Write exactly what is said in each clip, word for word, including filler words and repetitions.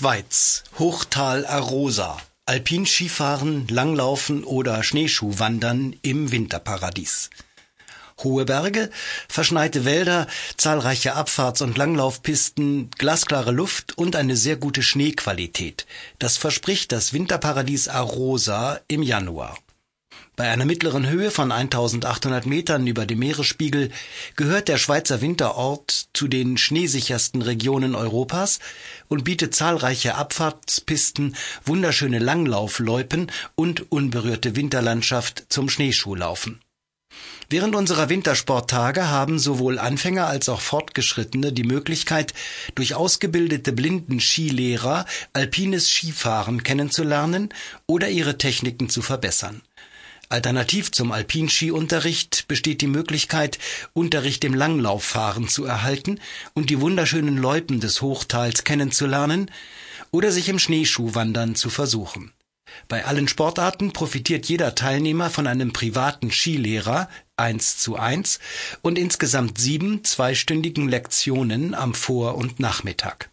Schweiz, Hochtal Arosa, Alpinskifahren, Langlaufen oder Schneeschuhwandern im Winterparadies. Hohe Berge, verschneite Wälder, zahlreiche Abfahrts- und Langlaufpisten, glasklare Luft und eine sehr gute Schneequalität. Das verspricht das Winterparadies Arosa im Januar. Bei einer mittleren Höhe von eintausendachthundert Metern über dem Meeresspiegel gehört der Schweizer Winterort zu den schneesichersten Regionen Europas und bietet zahlreiche Abfahrtspisten, wunderschöne Langlaufloipen und unberührte Winterlandschaft zum Schneeschuhlaufen. Während unserer Wintersporttage haben sowohl Anfänger als auch Fortgeschrittene die Möglichkeit, durch ausgebildete Blinden-Skilehrer alpines Skifahren kennenzulernen oder ihre Techniken zu verbessern. Alternativ zum Alpinskiunterricht besteht die Möglichkeit, Unterricht im Langlauffahren zu erhalten und die wunderschönen Loipen des Hochtals kennenzulernen oder sich im Schneeschuhwandern zu versuchen. Bei allen Sportarten profitiert jeder Teilnehmer von einem privaten Skilehrer eins zu eins und insgesamt sieben zweistündigen Lektionen am Vor- und Nachmittag.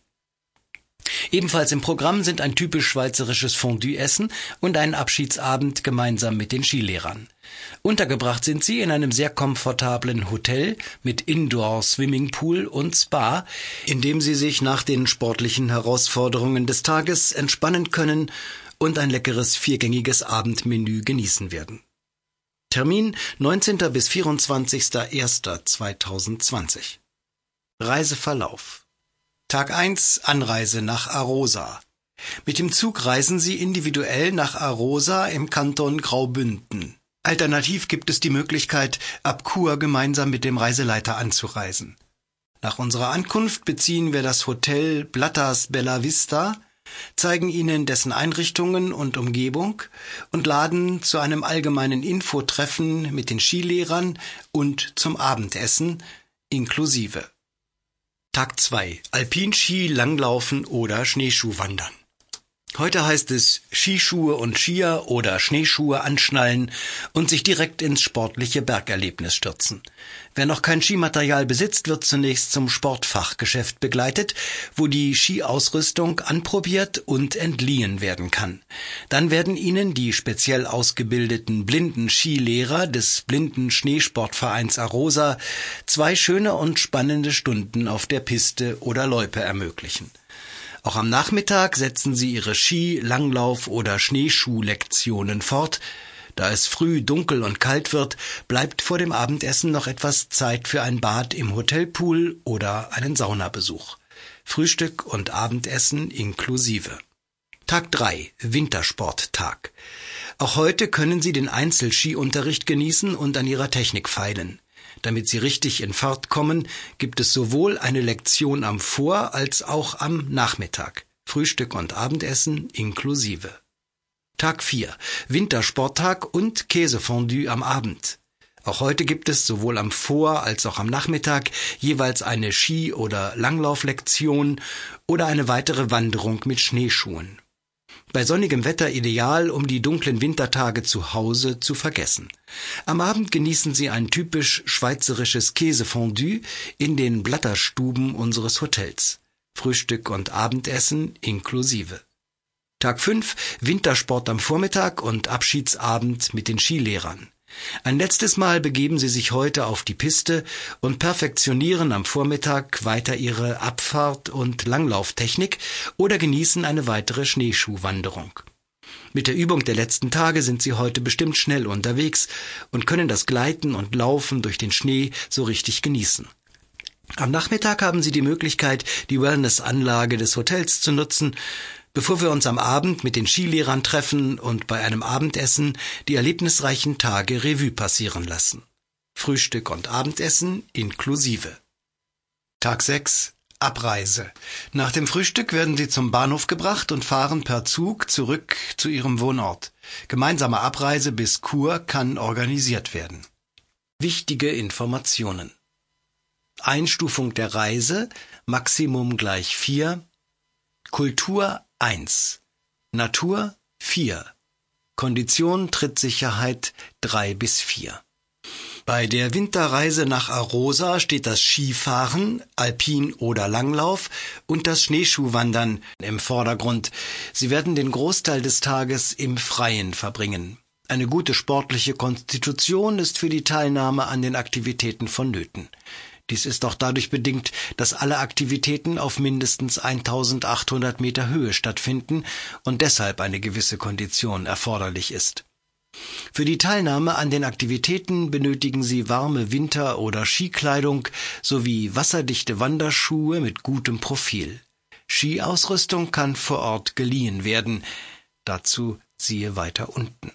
Ebenfalls im Programm sind ein typisch schweizerisches Fondue-Essen und ein Abschiedsabend gemeinsam mit den Skilehrern. Untergebracht sind sie in einem sehr komfortablen Hotel mit Indoor-Swimmingpool und Spa, in dem sie sich nach den sportlichen Herausforderungen des Tages entspannen können und ein leckeres viergängiges Abendmenü genießen werden. Termin neunzehnter bis vierundzwanzigster erster zweitausendzwanzig. Reiseverlauf: Tag eins, Anreise nach Arosa. Mit dem Zug reisen Sie individuell nach Arosa im Kanton Graubünden. Alternativ gibt es die Möglichkeit, ab Chur gemeinsam mit dem Reiseleiter anzureisen. Nach unserer Ankunft beziehen wir das Hotel Blattas Bella Vista, zeigen Ihnen dessen Einrichtungen und Umgebung und laden zu einem allgemeinen Infotreffen mit den Skilehrern und zum Abendessen inklusive. Tag zwei. Alpinski, Langlaufen oder Schneeschuhwandern. Heute heißt es Skischuhe und Skier oder Schneeschuhe anschnallen und sich direkt ins sportliche Bergerlebnis stürzen. Wer noch kein Skimaterial besitzt, wird zunächst zum Sportfachgeschäft begleitet, wo die Skiausrüstung anprobiert und entliehen werden kann. Dann werden Ihnen die speziell ausgebildeten blinden Skilehrer des Blinden Schneesportvereins Arosa zwei schöne und spannende Stunden auf der Piste oder Loipe ermöglichen. Auch am Nachmittag setzen sie ihre Ski-, Langlauf- oder Schneeschuhlektionen fort. Da es früh dunkel und kalt wird, bleibt vor dem Abendessen noch etwas Zeit für ein Bad im Hotelpool oder einen Saunabesuch. Frühstück und Abendessen inklusive. Tag drei. Wintersporttag. Auch heute können Sie den Einzelskiunterricht genießen und an Ihrer Technik feilen. Damit Sie richtig in Fahrt kommen, gibt es sowohl eine Lektion am Vor- als auch am Nachmittag. Frühstück und Abendessen inklusive. Tag vier. Wintersporttag und Käsefondue am Abend. Auch heute gibt es sowohl am Vor- als auch am Nachmittag jeweils eine Ski- oder Langlauflektion oder eine weitere Wanderung mit Schneeschuhen. Bei sonnigem Wetter ideal, um die dunklen Wintertage zu Hause zu vergessen. Am Abend genießen Sie ein typisch schweizerisches Käsefondue in den Blatterstuben unseres Hotels. Frühstück und Abendessen inklusive. Tag fünf. Wintersport am Vormittag und Abschiedsabend mit den Skilehrern. Ein letztes Mal begeben Sie sich heute auf die Piste und perfektionieren am Vormittag weiter Ihre Abfahrt- und Langlauftechnik oder genießen eine weitere Schneeschuhwanderung. Mit der Übung der letzten Tage sind Sie heute bestimmt schnell unterwegs und können das Gleiten und Laufen durch den Schnee so richtig genießen. Am Nachmittag haben Sie die Möglichkeit, die Wellnessanlage des Hotels zu nutzen, bevor wir uns am Abend mit den Skilehrern treffen und bei einem Abendessen die erlebnisreichen Tage Revue passieren lassen. Frühstück und Abendessen inklusive. Tag sechs. Abreise. Nach dem Frühstück werden Sie zum Bahnhof gebracht und fahren per Zug zurück zu Ihrem Wohnort. Gemeinsame Abreise bis Chur kann organisiert werden. Wichtige Informationen. Einstufung der Reise, Maximum gleich vier. Kultur eins. Natur vier. Kondition Trittsicherheit drei bis vier. Bei der Winterreise nach Arosa steht das Skifahren, Alpin- oder Langlauf und das Schneeschuhwandern im Vordergrund. Sie werden den Großteil des Tages im Freien verbringen. Eine gute sportliche Konstitution ist für die Teilnahme an den Aktivitäten vonnöten. Dies ist auch dadurch bedingt, dass alle Aktivitäten auf mindestens eintausendachthundert Meter Höhe stattfinden und deshalb eine gewisse Kondition erforderlich ist. Für die Teilnahme an den Aktivitäten benötigen Sie warme Winter- oder Skikleidung sowie wasserdichte Wanderschuhe mit gutem Profil. Skiausrüstung kann vor Ort geliehen werden. Dazu siehe weiter unten.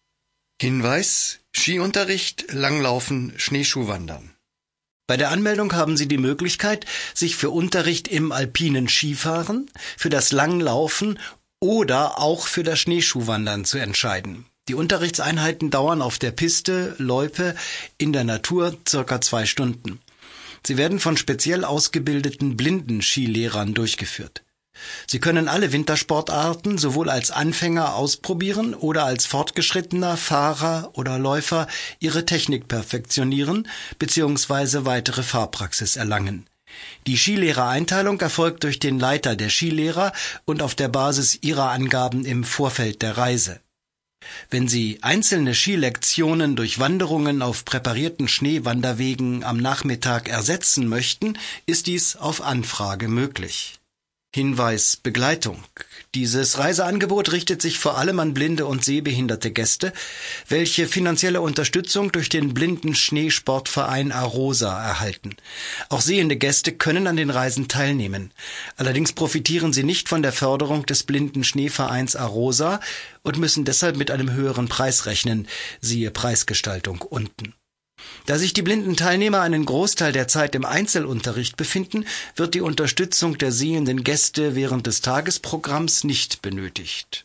Hinweis: Skiunterricht, Langlaufen, Schneeschuhwandern. Bei der Anmeldung haben Sie die Möglichkeit, sich für Unterricht im alpinen Skifahren, für das Langlaufen oder auch für das Schneeschuhwandern zu entscheiden. Die Unterrichtseinheiten dauern auf der Piste, Loipe, in der Natur circa zwei Stunden. Sie werden von speziell ausgebildeten Blindenskilehrern durchgeführt. Sie können alle Wintersportarten sowohl als Anfänger ausprobieren oder als fortgeschrittener Fahrer oder Läufer ihre Technik perfektionieren bzw. weitere Fahrpraxis erlangen. Die Skilehrereinteilung erfolgt durch den Leiter der Skilehrer und auf der Basis ihrer Angaben im Vorfeld der Reise. Wenn Sie einzelne Skilektionen durch Wanderungen auf präparierten Schneewanderwegen am Nachmittag ersetzen möchten, ist dies auf Anfrage möglich. Hinweis: Begleitung. Dieses Reiseangebot richtet sich vor allem an blinde und sehbehinderte Gäste, welche finanzielle Unterstützung durch den Blinden-Schneesportverein Arosa erhalten. Auch sehende Gäste können an den Reisen teilnehmen. Allerdings profitieren sie nicht von der Förderung des Blinden-Schneevereins Arosa und müssen deshalb mit einem höheren Preis rechnen, siehe Preisgestaltung unten. Da sich die blinden Teilnehmer einen Großteil der Zeit im Einzelunterricht befinden, wird die Unterstützung der sehenden Gäste während des Tagesprogramms nicht benötigt.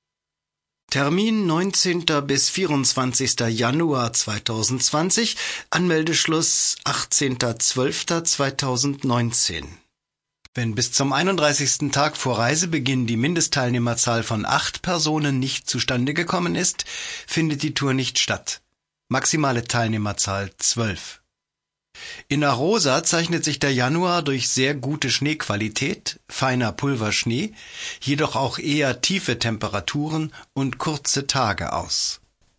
Termin neunzehnter bis vierundzwanzigster Januar zweitausendzwanzig, Anmeldeschluss achtzehnter zwölfter zweitausendneunzehn. Wenn bis zum einunddreißigsten Tag vor Reisebeginn die Mindestteilnehmerzahl von acht Personen nicht zustande gekommen ist, findet die Tour nicht statt. Maximale Teilnehmerzahl zwölf. In Arosa zeichnet sich der Januar durch sehr gute Schneequalität, feiner Pulverschnee, jedoch auch eher tiefe Temperaturen und kurze Tage aus.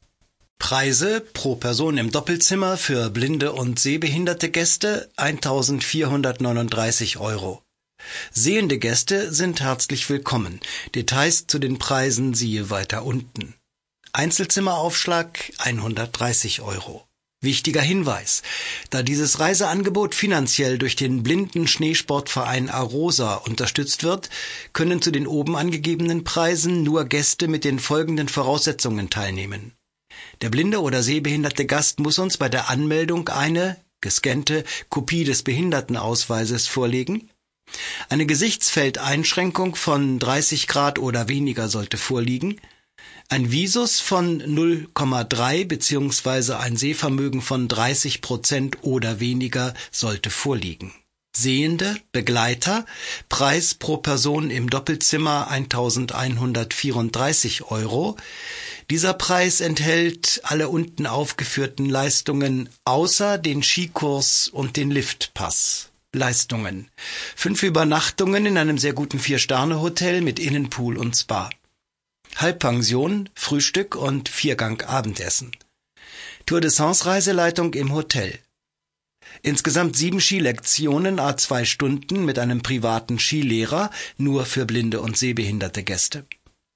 Preise pro Person im Doppelzimmer für blinde und sehbehinderte Gäste eintausendvierhundertneununddreißig Euro. Sehende Gäste sind herzlich willkommen. Details zu den Preisen siehe weiter unten. Einzelzimmeraufschlag hundertdreißig Euro. Wichtiger Hinweis: Da dieses Reiseangebot finanziell durch den Blinden-Schneesportverein Arosa unterstützt wird, können zu den oben angegebenen Preisen nur Gäste mit den folgenden Voraussetzungen teilnehmen. Der blinde oder sehbehinderte Gast muss uns bei der Anmeldung eine gescannte Kopie des Behindertenausweises vorlegen. Eine Gesichtsfeldeinschränkung von dreißig Grad oder weniger sollte vorliegen. Ein Visus von null Komma drei bzw. ein Sehvermögen von dreißig Prozent oder weniger sollte vorliegen. Sehende, Begleiter, Preis pro Person im Doppelzimmer eintausendeinhundertvierunddreißig Euro. Dieser Preis enthält alle unten aufgeführten Leistungen außer den Skikurs und den Liftpass. Leistungen: Fünf Übernachtungen in einem sehr guten Vier-Sterne-Hotel mit Innenpool und Spa. Halbpension, Frühstück und Viergang Abendessen. Tour de Sens-Reiseleitung im Hotel. Insgesamt sieben Skilektionen à zwei Stunden mit einem privaten Skilehrer, nur für blinde und sehbehinderte Gäste.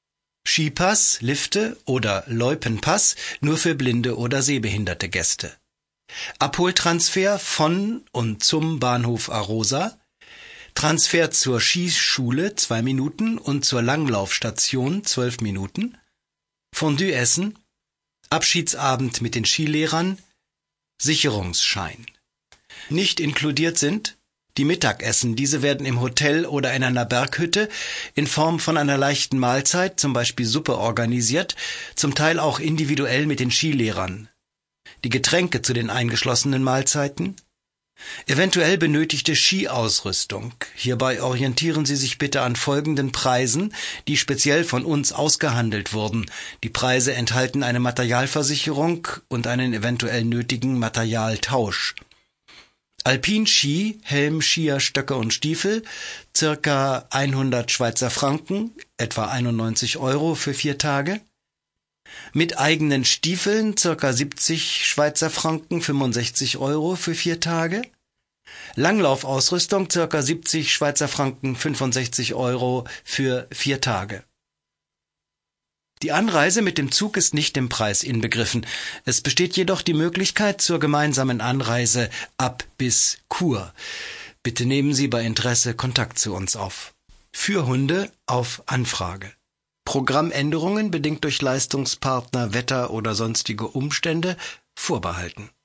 Skipass, Lifte oder Loipenpass, nur für blinde oder sehbehinderte Gäste. Abholtransfer von und zum Bahnhof Arosa. Transfer zur Skischule zwei Minuten und zur Langlaufstation zwölf Minuten. Fondue essen. Abschiedsabend mit den Skilehrern. Sicherungsschein. Nicht inkludiert sind die Mittagessen. Diese werden im Hotel oder in einer Berghütte in Form von einer leichten Mahlzeit, zum Beispiel Suppe, organisiert, zum Teil auch individuell mit den Skilehrern. Die Getränke zu den eingeschlossenen Mahlzeiten. Eventuell benötigte Skiausrüstung. Hierbei orientieren Sie sich bitte an folgenden Preisen, die speziell von uns ausgehandelt wurden. Die Preise enthalten eine Materialversicherung und einen eventuell nötigen Materialtausch. Alpinski, Helm, Skier, Stöcke und Stiefel, circa hundert Schweizer Franken, etwa einundneunzig Euro für vier Tage. Mit eigenen Stiefeln circa siebzig Schweizer Franken, fünfundsechzig Euro für vier Tage. Langlaufausrüstung circa siebzig Schweizer Franken, fünfundsechzig Euro für vier Tage. Die Anreise mit dem Zug ist nicht im Preis inbegriffen. Es besteht jedoch die Möglichkeit zur gemeinsamen Anreise ab bis Chur. Bitte nehmen Sie bei Interesse Kontakt zu uns auf. Für Hunde auf Anfrage. Programmänderungen bedingt durch Leistungspartner, Wetter oder sonstige Umstände vorbehalten.